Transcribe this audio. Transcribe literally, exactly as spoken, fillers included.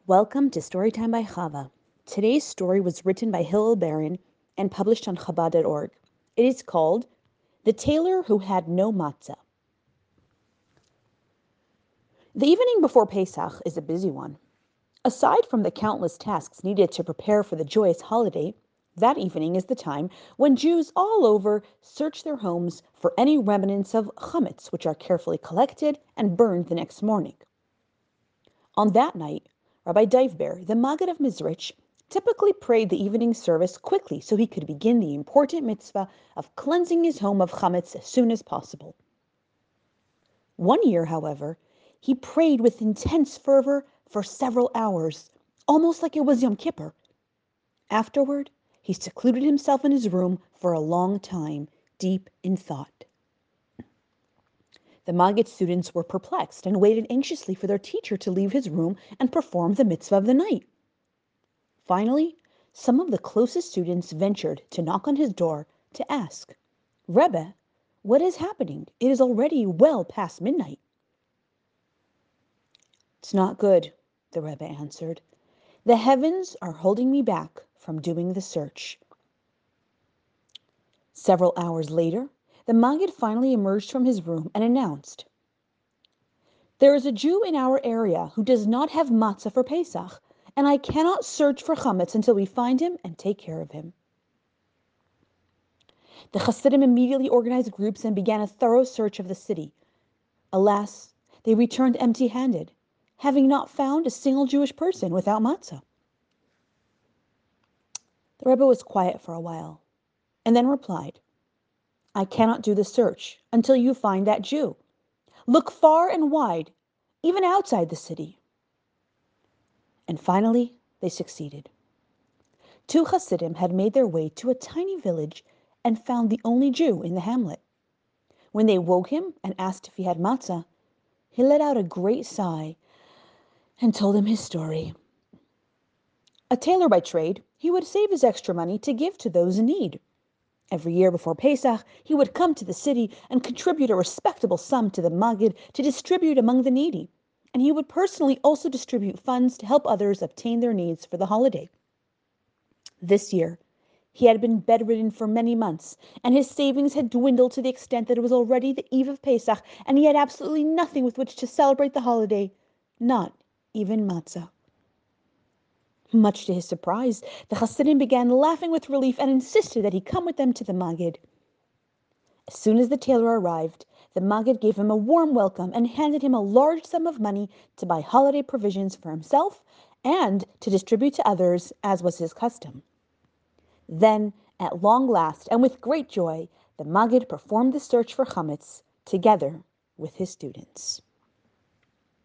Welcome to Storytime by Chava. Today's story was written by Hillel Baron and published on Chabad dot org. It is called The Tailor Who Had No Matzah. The evening before Pesach is a busy one. Aside from the countless tasks needed to prepare for the joyous holiday, that evening is the time when Jews all over search their homes for any remnants of chametz, which are carefully collected and burned the next morning. On that night, Rabbi Divber, the Maggid of Mizrich, typically prayed the evening service quickly so he could begin the important mitzvah of cleansing his home of chametz as soon as possible. One year, however, he prayed with intense fervor for several hours, almost like it was Yom Kippur. Afterward, he secluded himself in his room for a long time, deep in thought. The Maggid students were perplexed and waited anxiously for their teacher to leave his room and perform the mitzvah of the night. Finally, some of the closest students ventured to knock on his door to ask, "Rebbe, what is happening? It is already well past midnight." "It's not good," the Rebbe answered. "The heavens are holding me back from doing the search." Several hours later, the Maggid finally emerged from his room and announced, "There is a Jew in our area who does not have matzah for Pesach, and I cannot search for chametz until we find him and take care of him." The Hasidim immediately organized groups and began a thorough search of the city. Alas, they returned empty-handed, having not found a single Jewish person without matzah. The Rebbe was quiet for a while, and then replied, "I cannot do the search until you find that Jew. Look far and wide, even outside the city." And finally, they succeeded. Two Hasidim had made their way to a tiny village and found the only Jew in the hamlet. When they woke him and asked if he had matzah, he let out a great sigh and told them his story. A tailor by trade, he would save his extra money to give to those in need. Every year before Pesach, he would come to the city and contribute a respectable sum to the Maggid to distribute among the needy, and he would personally also distribute funds to help others obtain their needs for the holiday. This year, he had been bedridden for many months, and his savings had dwindled to the extent that it was already the eve of Pesach, and he had absolutely nothing with which to celebrate the holiday, not even matzah. Much to his surprise, the Hasidim began laughing with relief and insisted that he come with them to the Maggid. As soon as the tailor arrived, the Maggid gave him a warm welcome and handed him a large sum of money to buy holiday provisions for himself and to distribute to others, as was his custom. Then, at long last, and with great joy, the Maggid performed the search for chametz together with his students.